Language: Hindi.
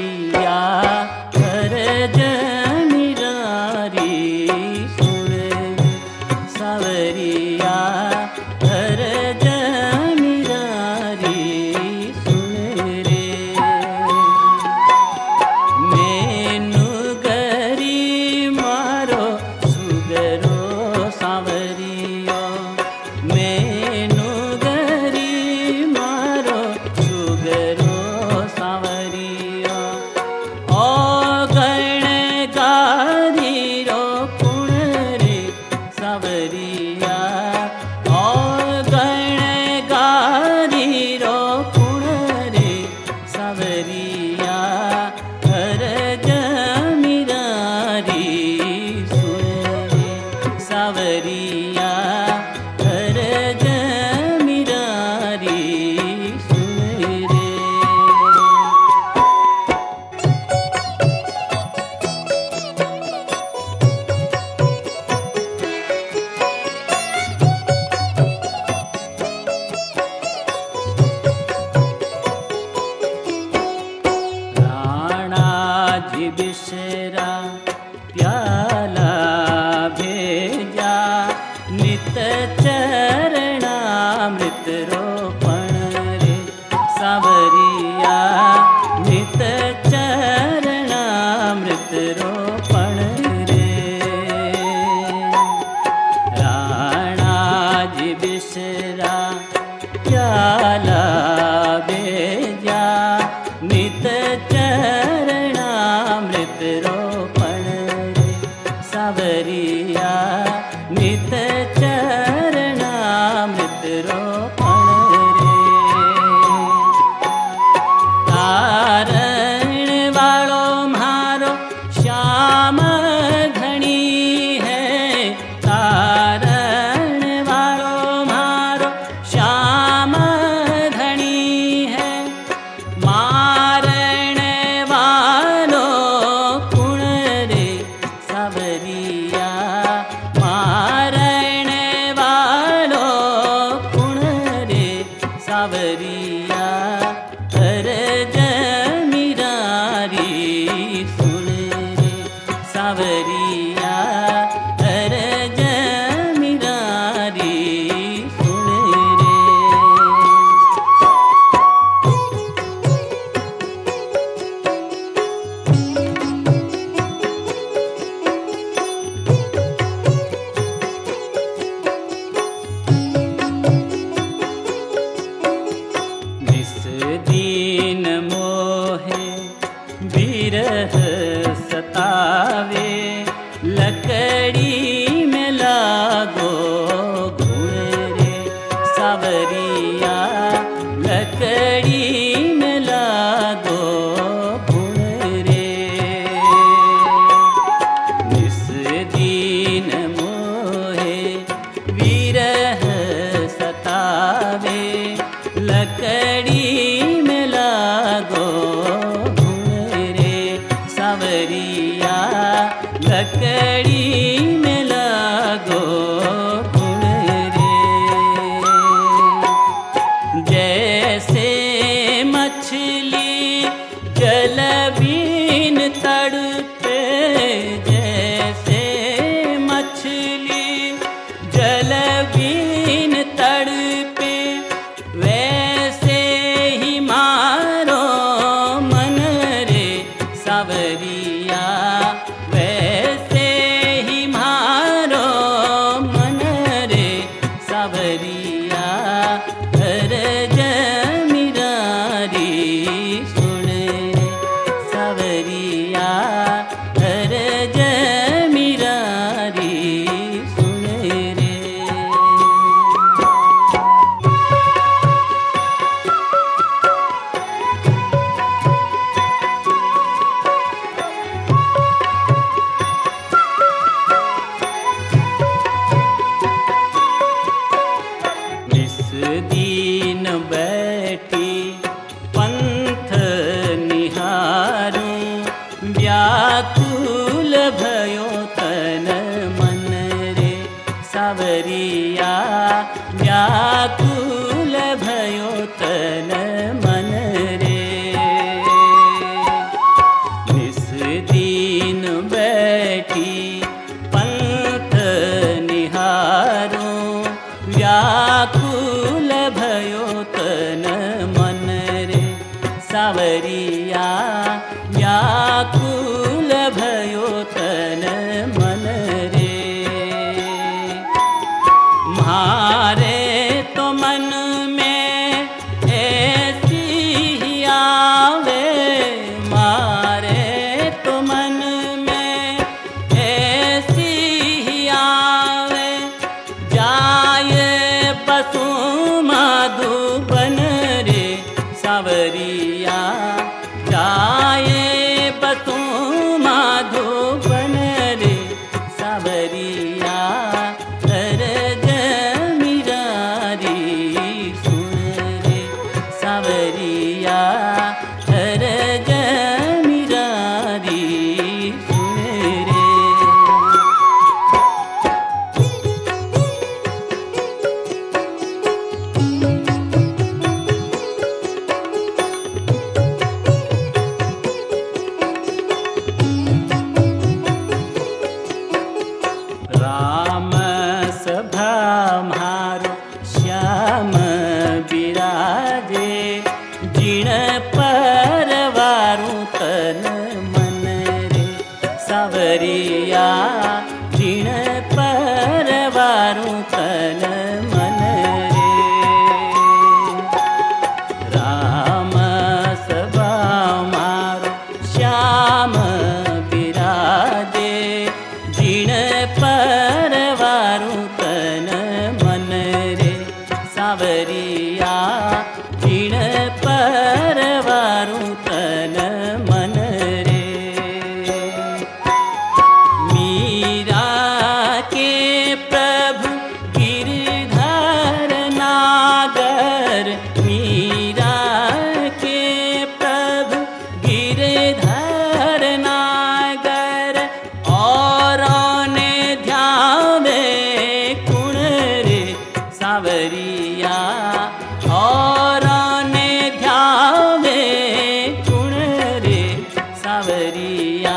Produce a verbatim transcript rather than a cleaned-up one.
सावरिया अरज निरारी सुन सावरिया अरज निरारी सुन रे मेनू गरी मारो सुगरो सावरिया मेनू गरी मारो सुगरो सावरिया ओ गण गारी रो कुण रे सावरिया ओ गण गारी रो कुण रे सावरिया अरज मिरारी सुन रे सावरिया अरज मिरारी सुन रे राणा जी बिसरा प्याला भेजा नित चरणामृत रोपण रे सावरिया नित चरणामृत रोपण रे राणा जी बिसरा प्याला भेजा नित चरणामृत रोपण रे सावरिया नित चरणामृत रोपण रे तारण वालो म्हारो श्याम धनी है तारण वालो म्हारो श्याम धनी है मारण वालो कुण रे सावरिया मारण वालो कुण रे सावरिया अरज मिरारी सुन रे सावरिया अरज मिरारी सुन रे निस दीन मोहे विरह सतावे लकड़ी में लागो घुण रे सावरिया लकड़ी में लागो घुण रे निस दीन मोहे विरह सतावे लकड़ी में लागो घुण रे सावरिया लकड़ी में लागो घुण रे जैसे मछली जल बीन तड़पे जैसे मछली जल बीन तड़पे वैसे ही मारो मन रे सावरिया वैसे ही मारो मन रे सावरिया अरज मिरारी सुन रे सावरिया अरज मिरारी सुन रे निस दीन बैठी पंथ निहारूं व्याकुल भयो तन मन रे सावरिया व्याकुल भयो तन मन रे तन मन रे सावरिया जीण परवारूं तन मन रे राम सभा मारो श्याम बिराजे जीण परवारूं तन मन रे सावरिया जीण परवारूं तन मन रे मीरा के प्रभु गिरधर नागर मीरा के प्रभु गिरधर नागर और ने ध्यावे कुण रे सावरिया और ने ध्यावे कुण रे सावरिया